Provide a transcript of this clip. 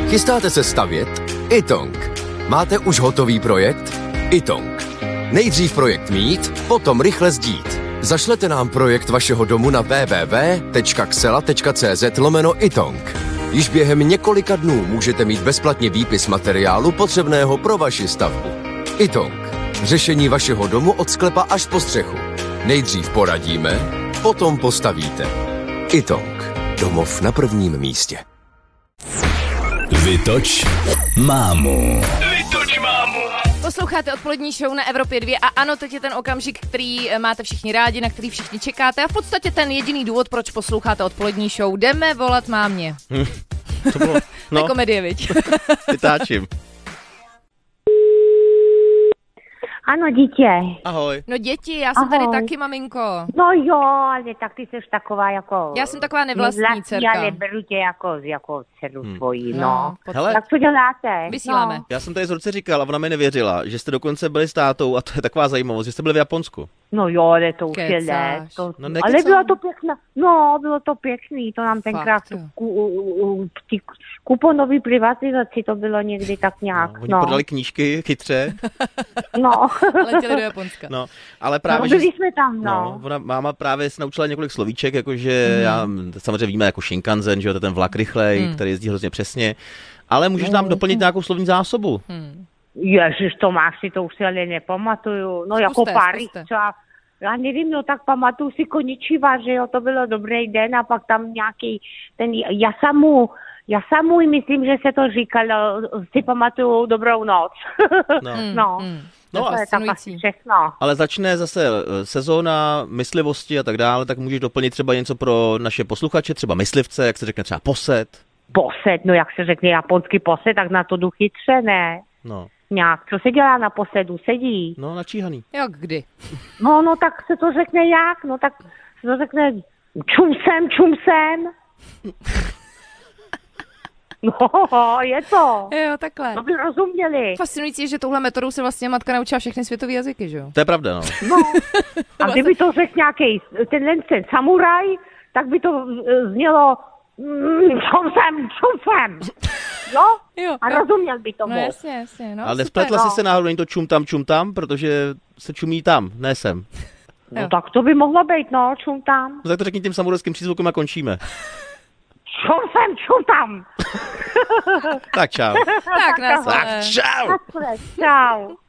Chystáte se stavět? Itong. Máte už hotový projekt? Itong. Nejdřív projekt mít, potom rychle sdít. Zašlete nám projekt vašeho domu na www.xela.cz/itong. Již během několika dnů můžete mít bezplatně výpis materiálu potřebného pro vaši stavbu. Itong. Řešení vašeho domu od sklepa až po střechu. Nejdřív poradíme, potom postavíte. Itong. Domov na prvním místě. Vytoč mámu. Vytoč mámu. Posloucháte odpolední show na Evropě 2 a ano, teď je ten okamžik, který máte všichni rádi, na který všichni čekáte a v podstatě ten jediný důvod, proč posloucháte odpolední show. Jdeme volat mámě. To bylo, To je komedie, viď? vytáčím. Ano, dítě. Ahoj. No děti, já jsem tady taky, maminko. No jo, ale tak ty jsi taková jako... Já jsem taková nevlastní dcerka. Ale beru tě jako dceru svojí, no. Hele. Tak co děláte? Vysíláme. No. Já jsem tady z Zorce říkal a ona mi nevěřila, že jste dokonce byli s tátou a to je taková zajímavost, že jste byli v Japonsku. No jo, ale to už je Kecáš. let. No ale nekecám. bylo to pěkné. No, bylo to pěkný. To nám tenkrát Fakt, jo. kuponový privatizaci to bylo někdy tak nějak. Oni prodali knížky chytře, No. Letěli do Japonska. no, ale No, právě, byli jsme tam, no, ona, máma právě se naučila několik slovíček, jakože já samozřejmě víme jako Shinkansen, že jo, to je ten vlak rychlej, který jezdí hrozně přesně, ale můžeš nám doplnit nějakou slovní zásobu. Ježiš, to už si ale nepamatuju. No jako Paris zkuste. třeba, já nevím, no tak pamatuju si Koničiva, že jo, to bylo dobrý den a pak tam nějaký ten Jasamu, myslím, že se to říkalo, si pamatuju dobrou noc. No. No, No to a je tak asi všechno. ale začne zase sezóna myslivosti a tak dále, tak můžeš doplnit třeba něco pro naše posluchače, třeba myslivce, jak se řekne třeba posed. Posed, no jak se řekne japonsky posed, tak na to jdu chytře, ne? No, Nějak, co se dělá na posedu, sedí. no načíhaný. Jak kdy? No, tak se to řekne jak? No, tak se to řekne čum sem. No, je to. Jo, takhle. To by rozuměli. Fascinující je, že touhle metodou se vlastně matka naučila všechny světové jazyky, že jo? To je pravda, no. No. A kdyby to řekl nějaký ten samuraj, tak by to znělo čum sem. Jo? A rozuměl by tomu. No jasně, no. Ale super. nespletla jsi se náhodou, není to čum tam, protože se čumí tam, ne sem. No tak to by mohlo být, no, čum tam. No tak to řekni tím samurajským přízvukem a končíme. Čum tam. Tak čau. Tak, Tak čau. Čau.